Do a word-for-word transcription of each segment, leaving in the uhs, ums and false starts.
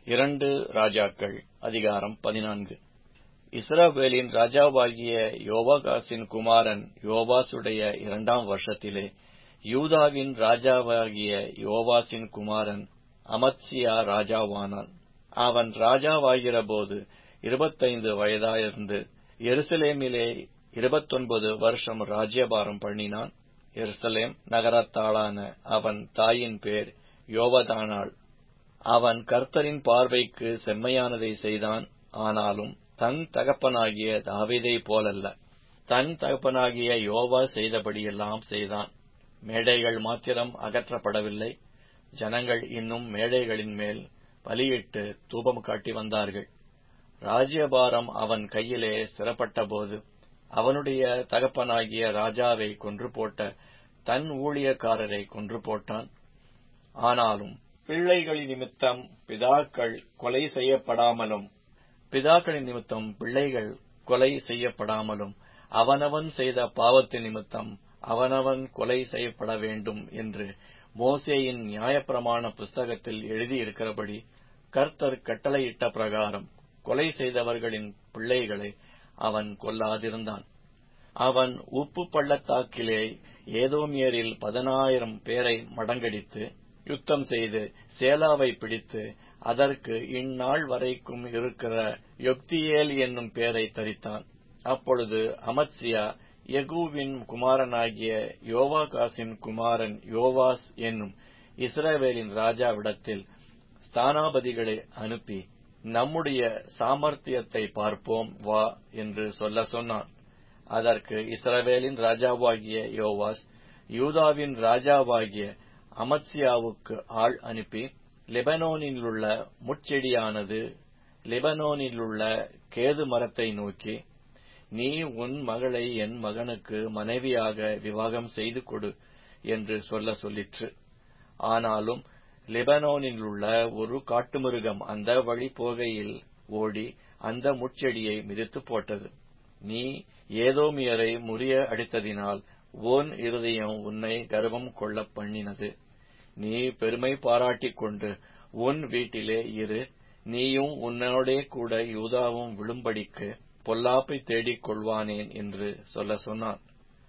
இரண்டு ராஜாக்கள் அதிகாரம் பதினான்கு. இஸ்ரவேலின் ராஜாவாகிய யோவாகாசின் குமாரன் யோவாசுடைய இரண்டாம் வருஷத்திலே யூதாவின் ராஜாவாகிய யோவாசின் குமாரன் அமத்சியா ராஜாவானான். அவன் ராஜாவாகிறபோது இருபத்தைந்து வயதாயிருந்து எருசலேமிலே இருபத்தொன்பது வருஷம் ராஜ்யபாரம் பண்ணினான். எருசலேம் நகரத்தாளான அவன் தாயின் பேர் யோவதானாள். அவன் கர்த்தரின் பார்வைக்கு செம்மையானதை செய்தான். ஆனாலும் தன் தகப்பனாகிய தாவீதை போலல்ல, தன் தகப்பனாகிய யோவாஸ் செய்தபடியெல்லாம் செய்தான். மேடைகள் மாத்திரம் அகற்றப்படவில்லை, ஜனங்கள் இன்னும் மேடைகளின் மேல் பலியிட்டு தூபம் காட்டி வந்தார்கள். ராஜ்யபாரம் அவன் கையிலே சிறப்பட்டபோது அவனுடைய தகப்பனாகிய ராஜாவை கொன்று போட்ட தன் ஊழியக்காரரை கொன்று போட்டான். ஆனாலும் பிள்ளைகளின் நிமித்தம் பிதாக்கள் கொலை செய்யப்படாமலும் பிதாக்களின் நிமித்தம் பிள்ளைகள் கொலை செய்யப்படாமலும் அவனவன் செய்த பாவத்தின் நிமித்தம் அவனவன் கொலை செய்யப்பட வேண்டும் என்று மோசேயின் நியாயப்பிரமாண புஸ்தகத்தில் எழுதியிருக்கிறபடி கர்த்தர் கட்டளையிட்ட பிரகாரம் கொலை செய்தவர்களின் பிள்ளைகளை அவன் கொல்லாதிருந்தான். அவன் உப்பு பள்ளத்தாக்கிலே ஏதோமியரில் பதினாயிரம் பேரை மடங்கடித்து யுத்தம் செய்து சேலாவை பிடித்து அதற்கு இந்நாள் வரைக்கும் இருக்கிற யொக்தியேல் என்னும் பேரை தரித்தான். அப்பொழுது அமத்சியா யெகூவின் குமாரனாகிய யோவாகாசின் குமாரன் யோவாஸ் என்னும் இஸ்ரவேலின் ராஜாவிடத்தில் ஸ்தானாபதிகளை அனுப்பி, நம்முடைய சாமர்த்தியத்தை பார்ப்போம் வா என்று சொல்ல சொன்னான். அதற்கு இஸ்ரவேலின் ராஜாவாகிய யோவாஸ் யூதாவின் ராஜாவாகிய அமத்சியாவுக்கு ஆள் அனுப்பி, லெபனோனிலுள்ள முட்செடியானது லெபனோனிலுள்ள கேது மரத்தை நோக்கி, நீ உன் மகளை என் மகனுக்கு மனைவியாக விவாகம் செய்து கொடு என்று சொல்ல சொல்லிற்று. ஆனாலும் லெபனோனிலுள்ள ஒரு காட்டுமிருகம் அந்த வழி போகையில் ஓடி அந்த முட்செடியை மிதித்து போட்டது. நீ ஏதோமியரை முறிய அடித்ததினால் உன் இருதயம் உன்னை கர்வம் கொள்ள பண்ணினது. நீ பெருமை பாராட்டிக் கொண்டு உன் வீட்டிலே இரு, நீயும் உன்னோடே கூட யூதாவும் விழும்படிக்கு பொல்லாப்பை தேடிக் கொள்வானேன் என்று சொல்ல சொன்னான்.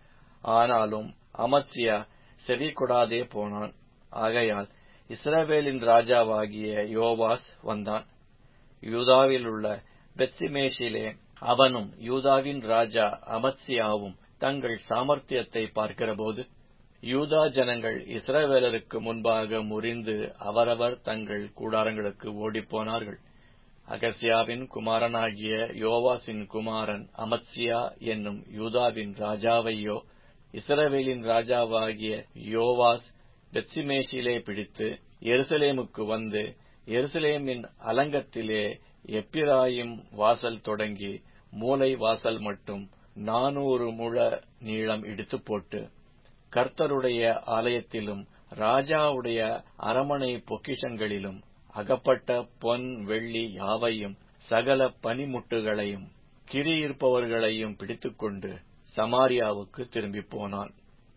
ஆனாலும் அமத்சியா செவி கொடாதே போனான். ஆகையால் இஸ்ரவேலின் ராஜாவாகிய யோவாஸ் வந்தான். யூதாவிலுள்ள பெத்சிமேஷிலே அவனும் யூதாவின் ராஜா அமத்சியாவும் தங்கள் சாமர்த்தியத்தை பார்க்கிறபோது, யூதா ஜனங்கள் இஸ்ரவேலருக்கு முன்பாக முறிந்து அவரவர் தங்கள் கூடாரங்களுக்கு ஓடிப்போனார்கள். அகசியாவின் குமாரனாகிய யோவாசின் குமாரன் அமத்சியா என்னும் யூதாவின் ராஜாவையோ இஸ்ரவேலின் ராஜாவாகிய யோவாஸ் பெத்சிமேஷிலே பிடித்து எருசலேமுக்கு வந்து எருசலேமின் அலங்கத்திலே எப்பிராயிம் வாசல் தொடங்கி மூலை வாசல் மட்டும் நானூறு முழ நீளம் இடித்து போட்டு, கர்த்தருடைய ஆலயத்திலும் ராஜாவுடைய அரமனை பொக்கிஷங்களிலும் அகப்பட்ட பொன் வெள்ளி யாவையும் சகல பனிமுட்டுகளையும் கிரியிருப்பவர்களையும் பிடித்துக்கொண்டு சமாரியாவுக்கு திரும்பி போனான்.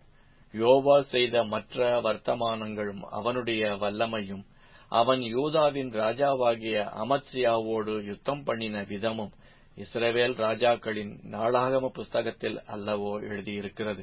யோவா செய்த மற்ற வர்த்தமானங்களும் அவனுடைய வல்லமையும் அவன் யூதாவின் ராஜாவாகிய அமத்சியாவோடு யுத்தம் பண்ணின விதமும் இஸ்ரவேல் ராஜாக்களின் நாளாகம புஸ்தகத்தில் அல்லவோ எழுதியிருக்கிறது.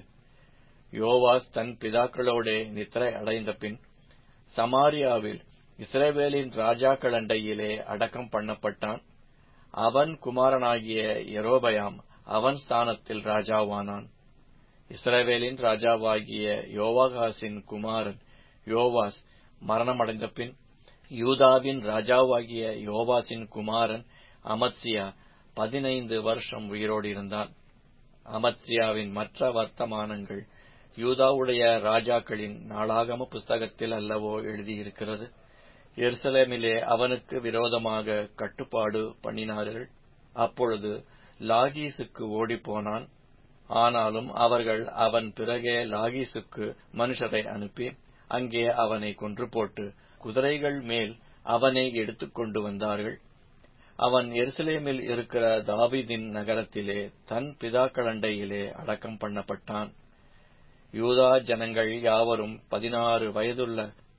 யோவாஸ் தன் பிதாக்களோடே நித்திரை அடைந்த பின் சமாரியாவில் இஸ்ரவேலின் ராஜாக்கள் அண்டையிலே அடக்கம் பண்ணப்பட்டான். அவன் குமாரனாகிய யெரொபெயாம் அவன் ஸ்தானத்தில் ராஜாவானான். இஸ்ரவேலின் ராஜாவாகிய யோவாகாசின் குமாரன் யோவாஸ் மரணமடைந்த பின் யூதாவின் ராஜாவாகிய யோவாசின் குமாரன் அமத்சியா பதினைந்து வருஷம் உயிரோடு இருந்தான். அமத்சியாவின் மற்ற வர்த்தமானங்கள் யூதாவுடைய ராஜாக்களின் நாளாகம புஸ்தகத்தில் அல்லவோ எழுதியிருக்கிறது. எருசலேமிலே அவனுக்கு விரோதமாக கட்டுப்பாடு பண்ணினார்கள். அப்பொழுது லாகீசுக்கு ஓடிப்போனான். ஆனாலும் அவர்கள் அவன் பிறகே லாகீசுக்கு மனுஷரை அனுப்பி அங்கே அவனை கொன்று போட்டு குதிரைகள் மேல் அவனை எடுத்துக்கொண்டு வந்தார்கள். அவன் எருசலேமில் இருக்கிற தாவீதின் நகரத்திலே தன் பிதாக்களண்டையிலே அடக்கம் பண்ணப்பட்டான். யூதா ஜனங்கள் யாவரும் பதினாறு வயதுள்ள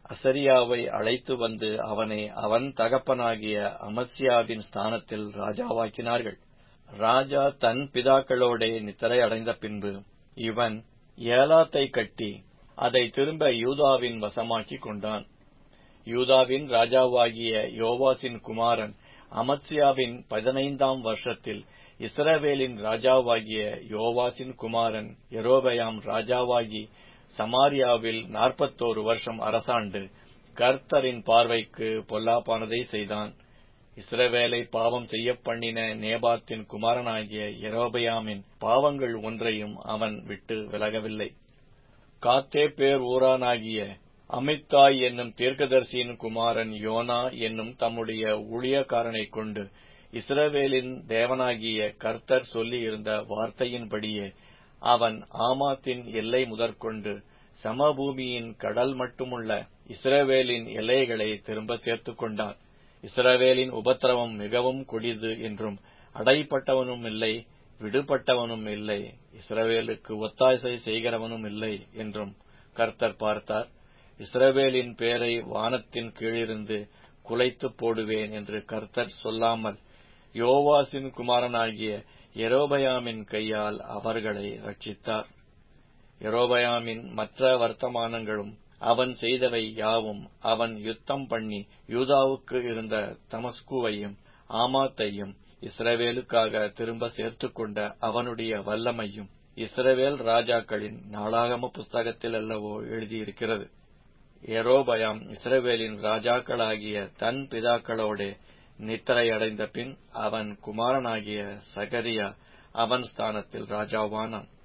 அசரியாவை அழைத்து வந்து அவனை அவன் தகப்பனாகிய அமத்சியாவின் ஸ்தானத்தில் ராஜாவாக்கினார்கள். ராஜா தன் பிதாக்களோடே நித்திரை அடைந்த பின்பு இவன் ஏலாத்தை கட்டி அதை திரும்ப யூதாவின் வசமாக்கிக் கொண்டான். யூதாவின் ராஜாவாகிய யோவாசின் குமாரன் அமத்சியாவின் பதினைந்தாம் வருஷத்தில் இஸ்ரவேலின் ராஜாவாகிய யோவாசின் குமாரன் யெரொபெயாம் ராஜாவாகி சமாரியாவில் நாற்பத்தோரு வருஷம் அரசாண்டு கர்த்தரின் பார்வைக்கு பொல்லாப்பானதை செய்தான். இஸ்ரவேலை பாவம் செய்ய பண்ணின நேபாத்தின் குமாரனாகிய யெரொபெயாமின் பாவங்கள் ஒன்றையும் அவன் விட்டு விலகவில்லை. காத்தேப்பேர் ஊரானாகிய அமித்தாய் என்னும் தீர்க்கதரிசியின் குமாரன் யோனா என்னும் தம்முடைய ஊழியக்காரனைக் கொண்டு இஸ்ரவேலின் தேவனாகிய கர்த்தர் சொல்லியிருந்த வார்த்தையின்படியே அவன் ஆமாத்தின் எல்லை முதற்கொண்டு சமபூமியின் கடல் மட்டுமுள்ள இஸ்ரவேலின் எல்லைகளை திரும்ப சேர்த்துக் கொண்டான். இஸ்ரவேலின் உபத்திரவம் மிகவும் கொடிது என்றும் அடைப்பட்டவனும் இல்லை, விடுபட்டவனும் இல்லை, இஸ்ரவேலுக்கு ஒத்தாசை செய்கிறவனும் இல்லை என்றும் கர்த்தர் பார்த்தார். இஸ்ரவேலின் பேரை வானத்தின் கீழிருந்து குலைத்து போடுவேன் என்று கர்த்தர் சொல்லாமல் யோவாசின் குமாரனாகிய யெரொபெயாமின் கையால் அவர்களை ரட்சித்தார். யெரொபெயாமின் மற்ற வர்த்தமானங்களும் அவன் செய்தவை யாவும், அவன் யுத்தம் பண்ணி யூதாவுக்கு இருந்த தமஸ்குவையும் ஆமாத்தையும் இஸ்ரவேலுக்காக திரும்ப சேர்த்துக்கொண்ட அவனுடைய வல்லமையும் இஸ்ரவேல் ராஜாக்களின் நாளாகம புஸ்தகத்தில் அல்லவோ எழுதியிருக்கிறது. யெரொபெயாம் இஸ்ரவேலின் ராஜாக்களாகிய தன் பிதாக்களோடே நித்திரை அடைந்த பின் அவன் குமாரனாகிய சகரியா அவன் ஸ்தானத்தில் ராஜாவானான்.